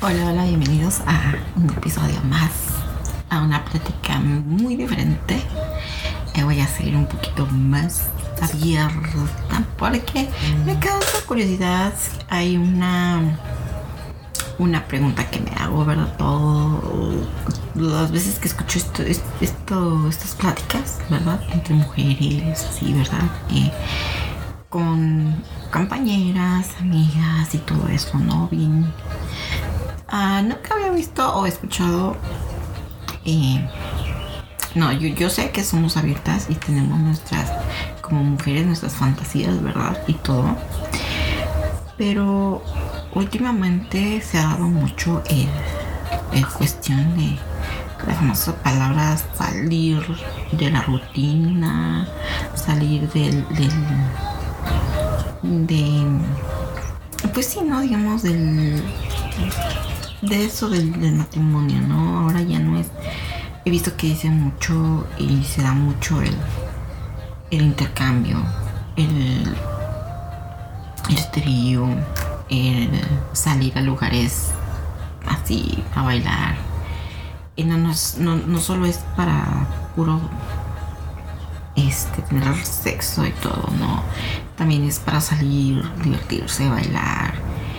Hola, hola, bienvenidos a un episodio más, a una plática muy diferente. Voy a seguir un poquito más abierta porque me causa curiosidad. Hay una pregunta que me hago, ¿verdad? Todas las veces que escucho estas pláticas, ¿verdad? Entre mujeres, así, ¿verdad? Con compañeras, amigas y todo eso, ¿no? Bien. Nunca había visto o escuchado. No, yo sé que somos abiertas y tenemos como mujeres, nuestras fantasías, ¿verdad? Y todo. Pero últimamente se ha dado mucho el cuestión de las famosas palabras salir de la rutina, salir pues sí, ¿no? Digamos de eso del matrimonio, ¿no? Ahora ya no es. He visto que dice mucho y se da mucho el intercambio, el trío, el salir a lugares así a bailar. Y no solo es para puro tener sexo y todo, no. También es para salir, divertirse, bailar.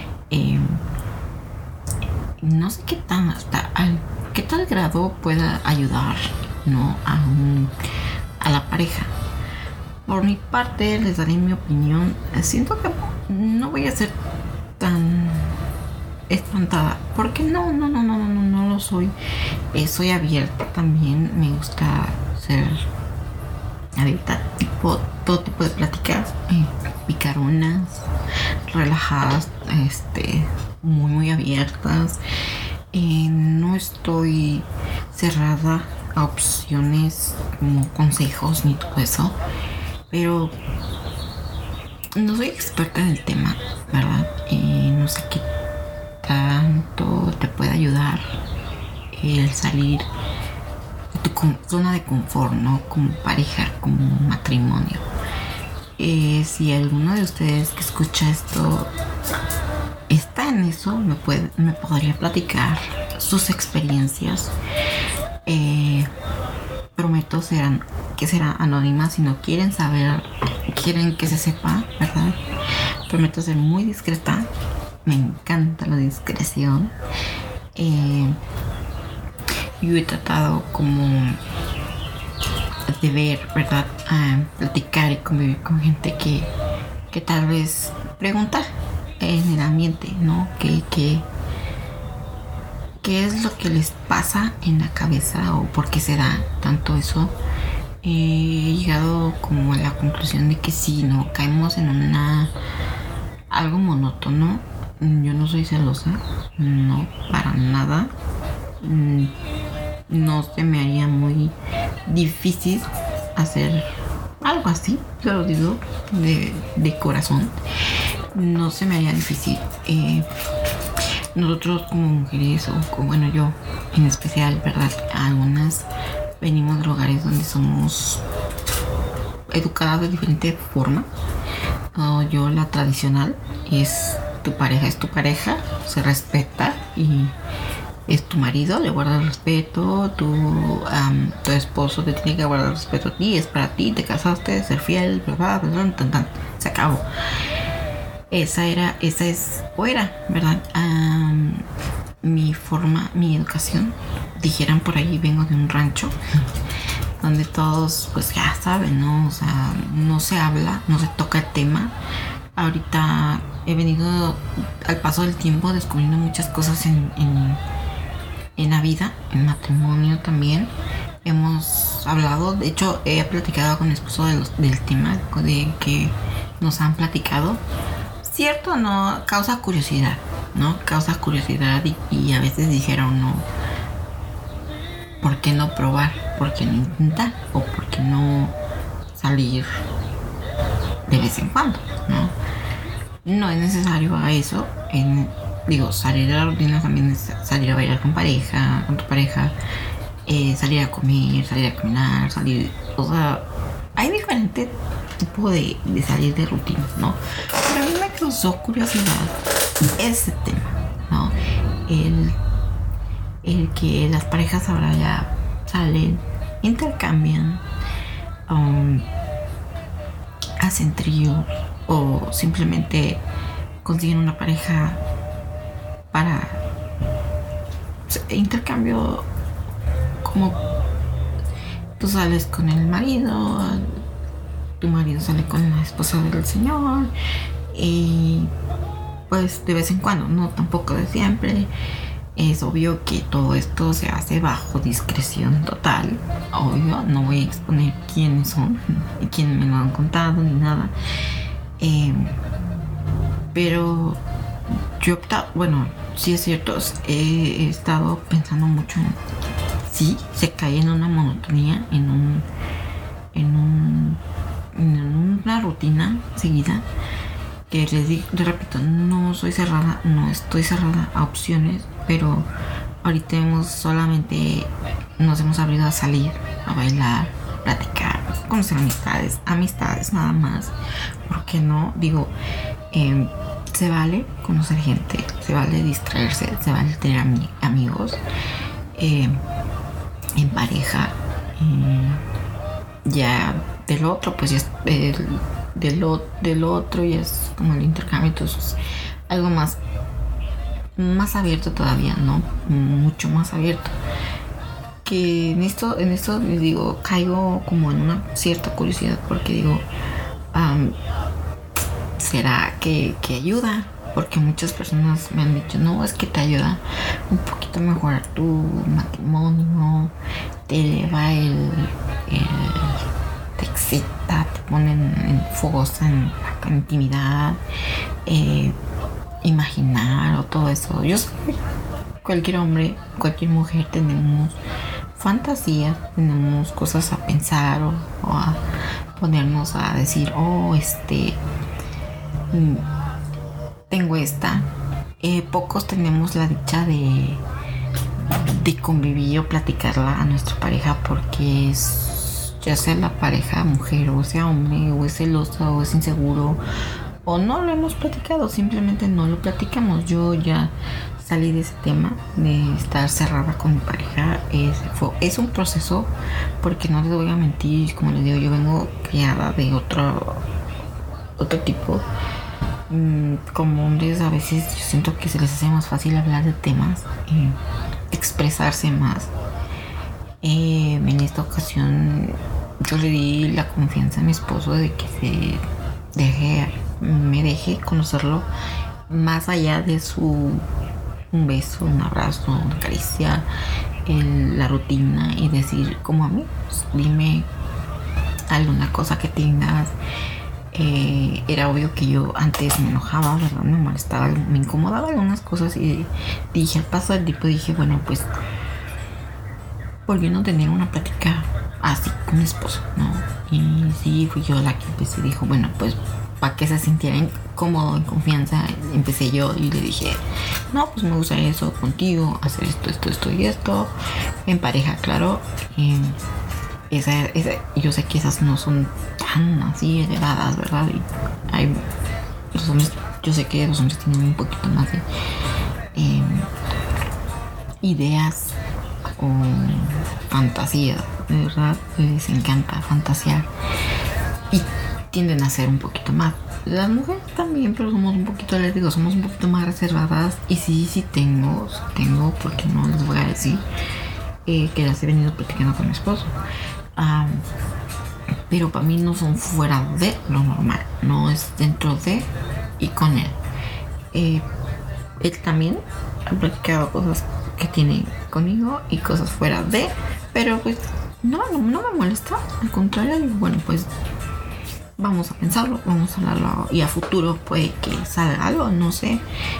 No sé qué tal grado pueda ayudar, ¿no? a la pareja. Por mi parte, les daré mi opinión. Siento que no voy a ser tan espantada, porque no lo soy. Soy abierta también, me gusta ser abierta, todo tipo de pláticas, picaronas, relajadas, muy abiertas. No estoy cerrada a opciones como consejos ni todo eso, pero no soy experta en el tema, ¿verdad? No sé qué tanto te puede ayudar el salir de tu zona de confort, ¿no? Como pareja, como matrimonio. Si alguno de ustedes que escucha esto está en eso, me podría platicar sus experiencias. Prometo que será anónima. Si no quieren que se sepa, ¿verdad? Prometo ser muy discreta. Me encanta la discreción. Yo he tratado como de ver, ¿verdad? Platicar y convivir con gente que tal vez preguntar en el ambiente, ¿no? ¿Qué es lo que les pasa en la cabeza o por qué se da tanto eso? He llegado como a la conclusión de que sí, ¿no? Caemos en algo monótono. Yo no soy celosa, no, para nada. No se me haría muy difícil hacer algo así, te lo digo de corazón. No se me haría difícil. Nosotros como mujeres, bueno, yo en especial, ¿verdad? Algunas venimos de lugares donde somos educadas de diferente forma. Yo la tradicional es tu pareja, se respeta y es tu marido, le guarda el respeto, tu esposo te tiene que guardar el respeto a ti, es para ti, te casaste, ser fiel, ¿verdad? Se acabó. Esa era, ¿verdad? Mi educación. Dijeran por ahí, vengo de un rancho donde todos, pues ya saben, ¿no? O sea, no se habla, no se toca el tema. Ahorita he venido al paso del tiempo descubriendo muchas cosas en la vida, en matrimonio también. Hemos hablado, de hecho, he platicado con mi esposo del tema de que nos han platicado. Cierto, no, causa curiosidad, ¿no? Causa curiosidad y a veces dijeron, no, ¿por qué no probar? ¿Por qué no intentar? ¿O por qué no salir de vez en cuando, ¿no? No es necesario a eso. Salir de la rutina también es salir a bailar con tu pareja, salir a comer, salir a caminar, o sea, hay diferentes tipos de salir de rutina, ¿no? Pero a mí me causó curiosidad ese tema, ¿no? el que las parejas ahora ya salen, intercambian, hacen tríos o simplemente consiguen una pareja para intercambio, como tú sales con el marido, tu marido sale con la esposa del señor y pues de vez en cuando, no tampoco de siempre. Es obvio que todo esto se hace bajo discreción total. Obvio, no voy a exponer quiénes son y quién me lo han contado ni nada. Pero yo bueno, sí es cierto, he estado pensando mucho en sí, se cae en una monotonía, en una rutina seguida. Que les repito, no estoy cerrada a opciones, pero ahorita solamente nos hemos abrido a salir, a bailar, platicar, conocer amistades nada más. ¿Por qué no? Digo, se vale conocer gente, se vale distraerse, se vale tener amigos en pareja. Ya del otro, pues ya es del otro y es como el intercambio, entonces algo más abierto todavía, ¿no? Mucho más abierto. Que en esto les digo, caigo como en una cierta curiosidad porque digo, ¿será que ayuda? Porque muchas personas me han dicho, no, es que te ayuda un poquito a mejorar tu matrimonio, te eleva te excita, te ponen en fogosa en intimidad, imaginar o todo eso. Yo sé que cualquier hombre, cualquier mujer tenemos fantasías, tenemos cosas a pensar o a ponernos a decir, tengo esta. Pocos tenemos la dicha de convivir o platicarla a nuestra pareja porque ya sea la pareja mujer o sea hombre, o es celosa o es inseguro o no lo hemos platicado, simplemente no lo platicamos. Yo ya salí de ese tema de estar cerrada con mi pareja. Es un proceso, porque no les voy a mentir, como les digo, yo vengo criada de otro tipo. Como hombres a veces yo siento que se les hace más fácil hablar de temas, expresarse más. En esta ocasión yo le di la confianza a mi esposo de que me deje conocerlo más allá de un beso, un abrazo, una caricia, la rutina, y decir como amigos, dime alguna cosa que tengas. Era obvio que yo antes me enojaba, ¿verdad? Me molestaba, me incomodaba algunas cosas y dije, al paso del tiempo dije, bueno, pues ¿por qué no tener una plática así con mi esposo, no? Y sí, fui yo la que empecé, dijo, bueno, pues para que se sintiera cómodo, en confianza, empecé yo y le dije, no, pues me gustaría eso contigo, hacer esto y esto, en pareja, claro. Yo sé que esas no son tan así elevadas, ¿verdad? Y los hombres, yo sé que los hombres tienen un poquito más de ideas o fantasías, de verdad, les encanta fantasear y tienden a ser un poquito más. Las mujeres también, pero somos un poquito, les digo, somos un poquito más reservadas. Y sí tengo, porque no les voy a decir que las he venido platicando con mi esposo. Pero para mí no son fuera de lo normal, no es dentro de y con él. Él también ha platicado cosas que tiene conmigo y cosas fuera de, pero pues no me molesta, al contrario, digo, bueno, pues vamos a pensarlo, vamos a hablarlo y a futuro puede que salga algo, no sé.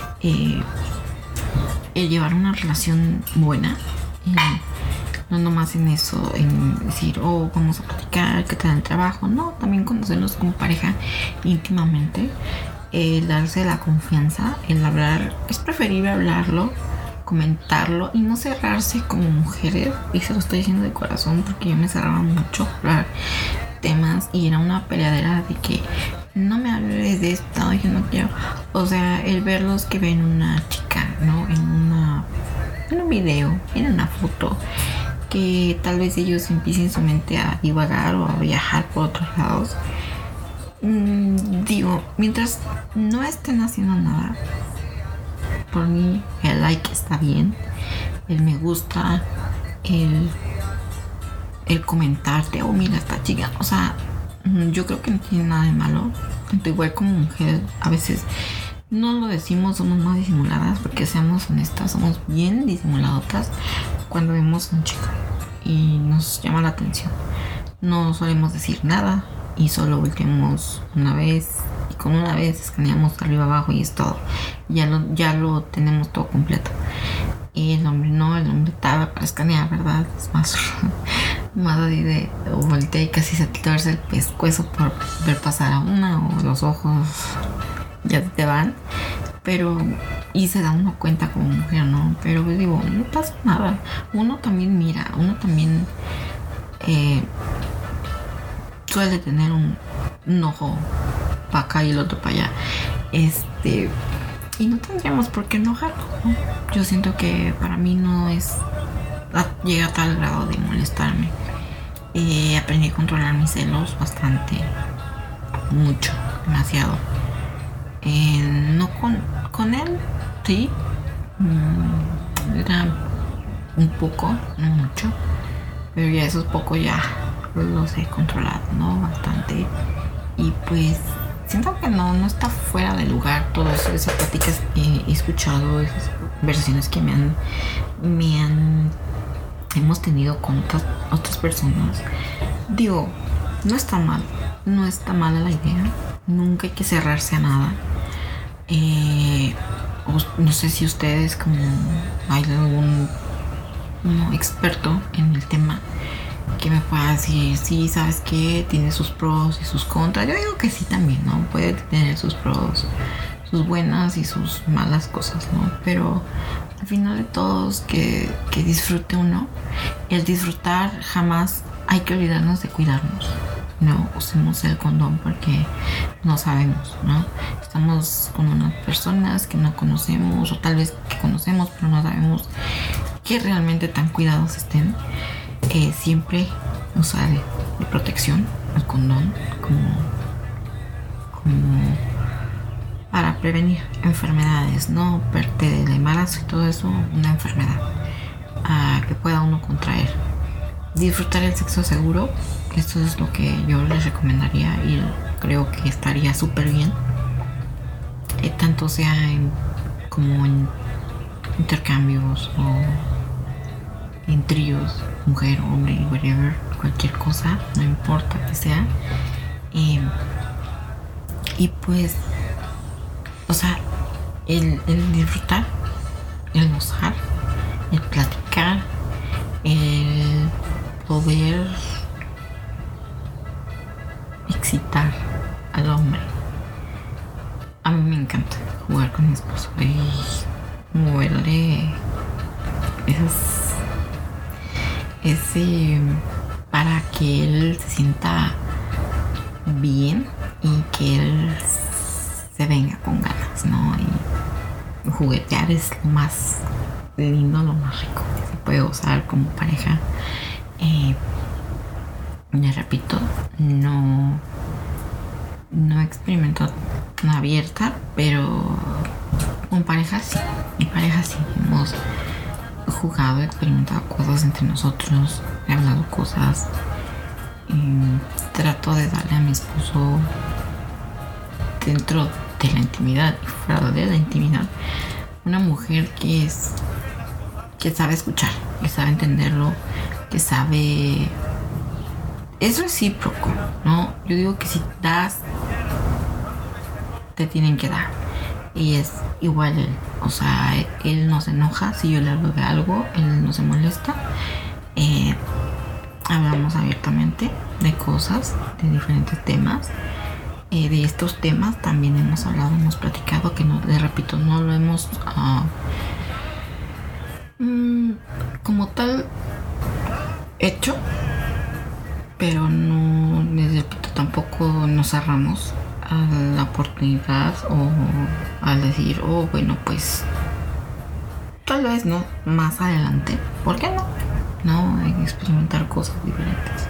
El llevar una relación buena, no nomás en eso, en decir, vamos a platicar, qué tal el trabajo, no, también conocernos como pareja íntimamente, darse la confianza, el hablar, es preferible hablarlo, comentarlo y no cerrarse como mujeres. Y se lo estoy diciendo de corazón porque yo me cerraba mucho a hablar temas y era una peleadera de que no me hables de esto, yo no quiero. O sea, el verlos que ven una chica, ¿no? En una video, en una foto, que tal vez ellos empiecen su mente a divagar o a viajar por otros lados. Digo, mientras no estén haciendo nada, por mí el like está bien, el me gusta, el comentarte, oh mira esta chica, o sea, yo creo que no tiene nada de malo. Tanto igual como mujer, a veces no lo decimos, somos más disimuladas, porque seamos honestas, somos bien disimuladotas cuando vemos a un chico y nos llama la atención. No solemos decir nada y solo volteamos una vez, y con una vez escaneamos arriba abajo y es todo. Ya lo tenemos todo completo. Y el hombre no, el hombre estaba para escanear, ¿verdad? Es más así de voltea y casi se te torce el pescuezo por ver pasar a una, o los ojos ya te van. Pero, y se da uno cuenta como mujer, ¿no? Pero pues digo, no pasa nada. Uno también mira, uno también suele tener un ojo para acá y el otro para allá. Y no tendríamos por qué enojarnos, ¿no? Yo siento que para mí no llega a tal grado de molestarme. Aprendí a controlar mis celos bastante, mucho, demasiado. No con él, sí, era un poco, no mucho, pero ya esos pocos ya los he controlado, ¿no? Bastante. Y pues siento que no está fuera de lugar todas esas pláticas que he escuchado, esas versiones que hemos tenido con otras personas. Digo, no está mala la idea, nunca hay que cerrarse a nada. No sé si ustedes, como hay algún experto en el tema que me pueda decir, sí, ¿sabes qué? Tiene sus pros y sus contras. Yo digo que sí también, ¿no? Puede tener sus pros, sus buenas y sus malas cosas, ¿no? Pero al final de todos, que disfrute uno. Y al disfrutar jamás hay que olvidarnos de cuidarnos. No usemos el condón porque no sabemos, ¿no? Estamos con unas personas que no conocemos, o tal vez que conocemos pero no sabemos que realmente tan cuidados estén. Siempre usar de protección el condón como para prevenir enfermedades, no parte del embarazo y todo eso, una enfermedad que pueda uno contraer. Disfrutar el sexo seguro, esto es lo que yo les recomendaría y creo que estaría súper bien, tanto sea como en intercambios o en tríos, mujer, hombre, whatever, cualquier cosa, no importa que sea. Y pues, o sea, el disfrutar, el gozar, el platicar, el poder excitar al hombre. A mí me encanta jugar con mi esposo y moverle ese para que él se sienta bien y que él se venga con ganas, ¿no? Y juguetear es lo más lindo, lo más rico que se puede gozar como pareja. Les repito, no he experimentado tan abierta, pero con pareja sí. Mi pareja sí. Hemos jugado, experimentado cosas entre nosotros, he hablado cosas. Trato de darle a mi esposo, dentro de la intimidad y fuera de la intimidad, una mujer que sabe escuchar, que sabe entenderlo, que sabe. Es recíproco, ¿no? Yo digo que si das, te tienen que dar. Y es igual él. O sea, él no se enoja si yo le hablo de algo, él no se molesta. Hablamos abiertamente de cosas, de diferentes temas. De estos temas también hemos hablado, hemos platicado, que no, les repito, no lo hemos como tal hecho, pero no, les repito, tampoco nos cerramos a la oportunidad o al decir, oh, bueno, pues tal vez no más adelante, ¿por qué no? No, hay que experimentar cosas diferentes.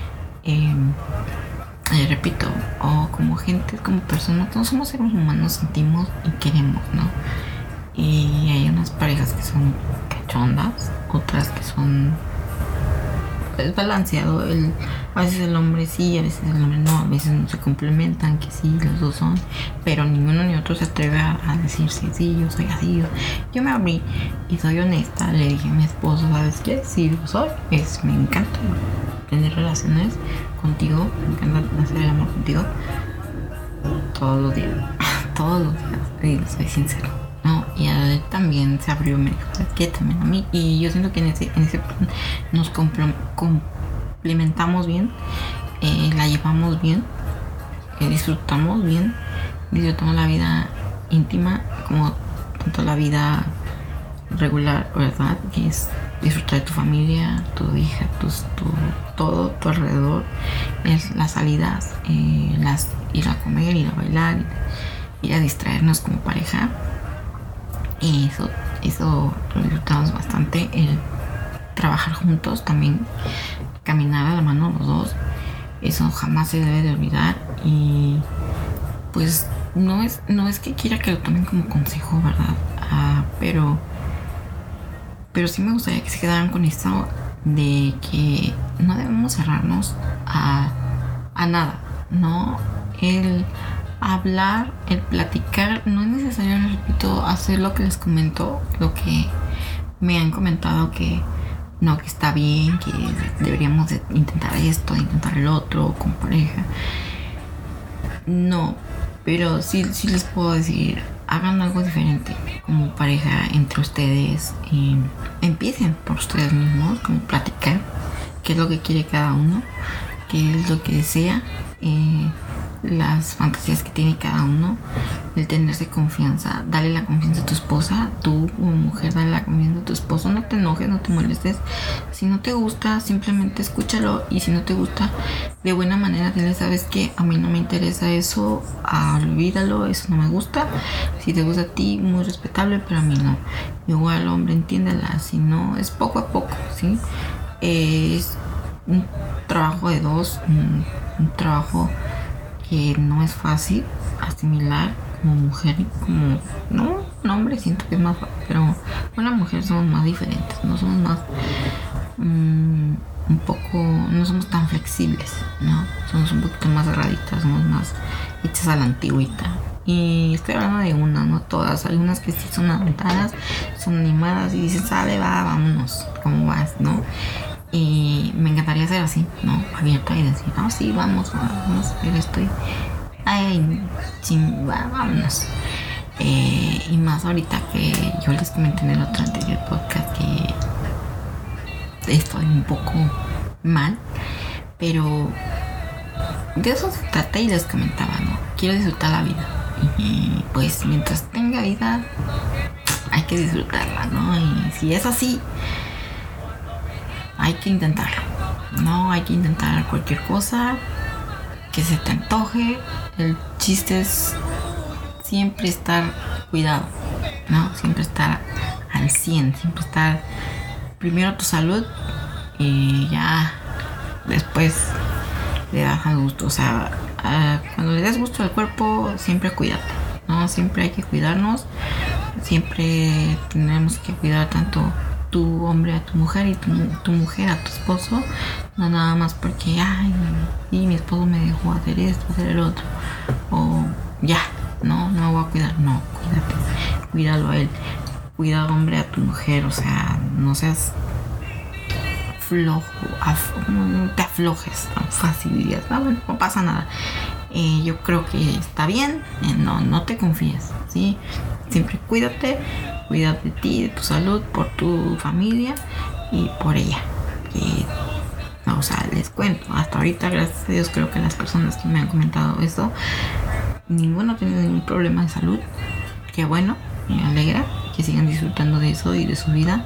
Repito, como gente, como personas, no somos seres humanos, sentimos y queremos, ¿no? Y hay unas parejas que son cachondas, otras que son balanceado. A veces el hombre sí, a veces el hombre no, a veces no se complementan, que sí, los dos son, pero ni uno ni otro se atreve a decir sí, yo soy así. Yo me abrí y soy honesta, le dije a mi esposo, ¿sabes qué? Sí, lo soy, me encanta tener relaciones contigo, me encanta hacer el amor contigo todos los días, y soy sincero, ¿no? Y a él también se abrió, me dijo, ¿sabes qué? También a mí, y yo siento que en ese plan nos complementamos bien, la llevamos bien, disfrutamos la vida íntima como tanto la vida regular, ¿verdad? Que es disfrutar de tu familia, tu hija, todo tu alrededor, es las salidas, ir a comer, ir a bailar, ir a distraernos como pareja. Y eso lo disfrutamos bastante, el trabajar juntos también, caminar a la mano los dos, eso jamás se debe de olvidar. Y pues no es que quiera que lo tomen como consejo, ¿verdad? Pero sí me gustaría que se quedaran con esto de que no debemos cerrarnos a nada, ¿no? El hablar, el platicar, no es necesario, les repito, hacer lo que les comento, lo que me han comentado, que no, que está bien, que deberíamos de intentar esto, intentar el otro con pareja. No, pero sí les puedo decir, hagan algo diferente como pareja entre ustedes, empiecen por ustedes mismos, como platicar qué es lo que quiere cada uno, qué es lo que desea, las fantasías que tiene cada uno, el tenerse confianza, dale la confianza a tu esposa, tú como mujer dale la confianza a tu esposo, no te enojes, no te molestes, si no te gusta simplemente escúchalo, y si no te gusta de buena manera dile, sabes que a mí no me interesa eso, olvídalo, eso no me gusta, si te gusta a ti muy respetable, pero a mí no. Igual hombre, entiéndela, si no, es poco a poco, ¿sí? Es un trabajo de dos, un trabajo que no es fácil asimilar como mujer y como un hombre, siento que es más fácil, pero una mujer somos más diferentes, no somos más no somos tan flexibles, ¿no? Somos un poquito más cerraditas, somos más hechas a la antigüita. Y estoy hablando de unas, no todas, hay unas que sí son aventadas, son animadas y dicen, sale, vámonos, ¿cómo vas, no? Y me encantaría ser así, ¿no? Abierta y decir, sí, vamos, pero estoy, vámonos. Y más ahorita que yo les comenté en el otro anterior podcast que estoy un poco mal, pero de eso se trata, y les comentaba, ¿no? Quiero disfrutar la vida, y pues mientras tenga vida hay que disfrutarla, ¿no? Y si es así, hay que intentarlo, ¿no? Hay que intentar cualquier cosa que se te antoje. El chiste es siempre estar cuidado, ¿no? Siempre estar al 100, siempre estar primero tu salud y ya después le das al gusto. O sea, cuando le des gusto al cuerpo, siempre cuídate, ¿no? Siempre hay que cuidarnos, siempre tenemos que cuidar tanto tu hombre a tu mujer y tu mujer a tu esposo, no nada más porque y mi esposo me dejó hacer esto, hacer el otro, o ya, no me voy a cuidar. No, cuídalo a él, cuida hombre a tu mujer, o sea, no seas flojo, no te aflojes tan fácil, dirías, no pasa nada. Yo creo que está bien, no te confíes, ¿sí? Siempre cuídate de ti, de tu salud, por tu familia y por ella. O sea, les cuento, hasta ahorita, gracias a Dios, creo que las personas que me han comentado esto, ninguno ha tenido ningún problema de salud. Qué bueno, me alegra que sigan disfrutando de eso y de su vida.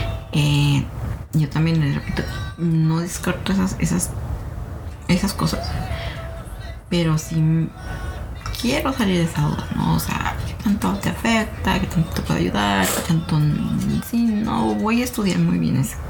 Yo también les repito, no descarto esas cosas, pero sí quiero salir de esa duda, ¿no? O sea, tanto te afecta, qué tanto te puede ayudar, qué tanto... Sí, no, voy a estudiar muy bien eso.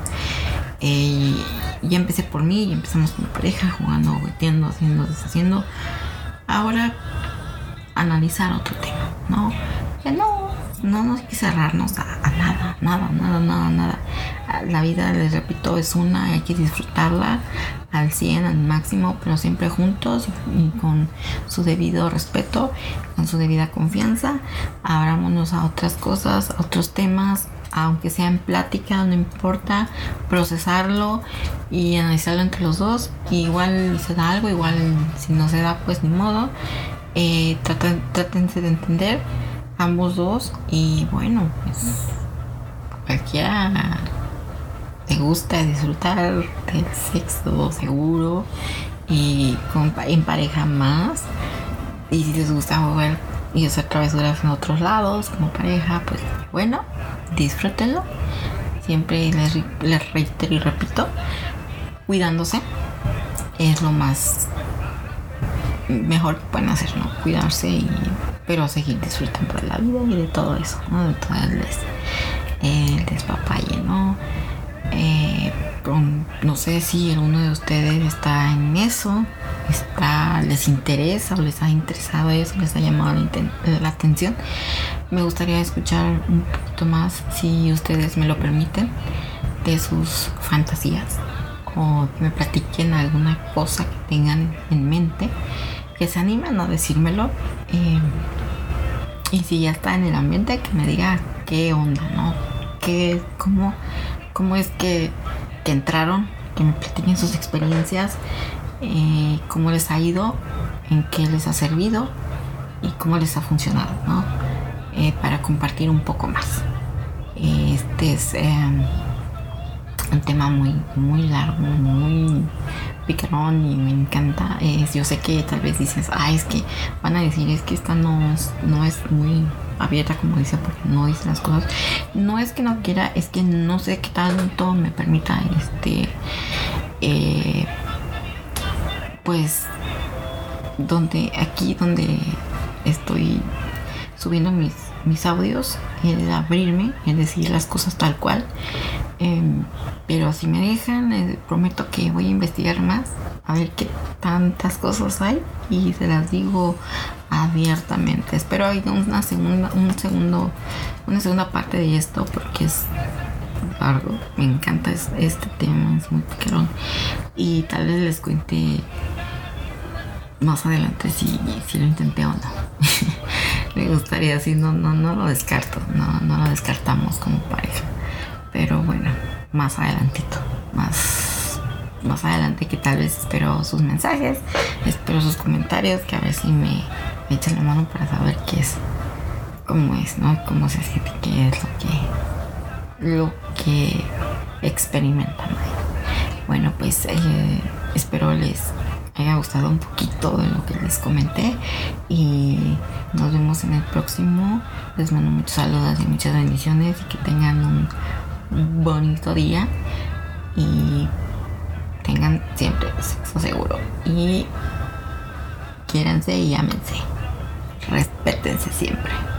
Ya empecé por mí, ya empezamos con mi pareja, jugando, jugueteando, haciendo, deshaciendo. Ahora, analizar otro tema, ¿no? Que no hay que cerrarnos a nada. La vida, les repito, es una, hay que disfrutarla al 100, al máximo, pero siempre juntos y con su debido respeto, con su debida confianza. Abrámonos a otras cosas, a otros temas, aunque sea en plática, no importa, procesarlo y analizarlo entre los dos. Y igual se da algo, igual si no se da, pues ni modo. Trátense de entender ambos dos y bueno, pues cualquiera te gusta disfrutar del sexo seguro y en pareja más, y si les gusta jugar y hacer travesuras en otros lados como pareja, pues bueno, disfrútenlo. Siempre les reitero y repito, cuidándose es lo más mejor que pueden hacer, ¿no? Cuidarse pero seguir disfrutando de la vida y de todo eso, ¿no? De todo el despapalle, ¿no? No sé si alguno de ustedes está en eso, les interesa o les ha interesado eso, les ha llamado la atención. Me gustaría escuchar un poquito más, si ustedes me lo permiten, de sus fantasías, o que me platiquen alguna cosa que tengan en mente, que se animen a decírmelo. Y si ya está en el ambiente, que me diga qué onda, ¿no? ¿Cómo es que entraron? Que me platiquen sus experiencias, cómo les ha ido, en qué les ha servido y cómo les ha funcionado, ¿no? Para compartir un poco más. Este es un tema muy, muy largo, muy picarón y me encanta. Yo sé que tal vez dices, es que van a decir, es que esta no es muy abierta, como dice, porque no dice las cosas. No es que no quiera, es que no sé qué tanto me permita pues donde estoy subiendo mis audios, el abrirme, el decir las cosas tal cual. Pero si me dejan, prometo que voy a investigar más, a ver qué tantas cosas hay, y se las digo abiertamente. Espero hay una segunda parte de esto, porque es largo. Me encanta este tema, es muy picarón, y tal vez les cuente más adelante si lo intenté o no. Me gustaría, si no lo descarto, no lo descartamos como pareja. Pero bueno, más adelantito, más adelante, que tal vez espero sus mensajes, espero sus comentarios, que a ver si me echan la mano para saber qué es, cómo es, ¿no? Cómo se siente, qué es lo que experimentan. Bueno, pues espero les haya gustado un poquito de lo que les comenté, y nos vemos en el próximo. Les mando muchos saludos y muchas bendiciones, y que tengan un bonito día y tengan siempre sexo seguro, y quiéranse y ámense, respétense siempre.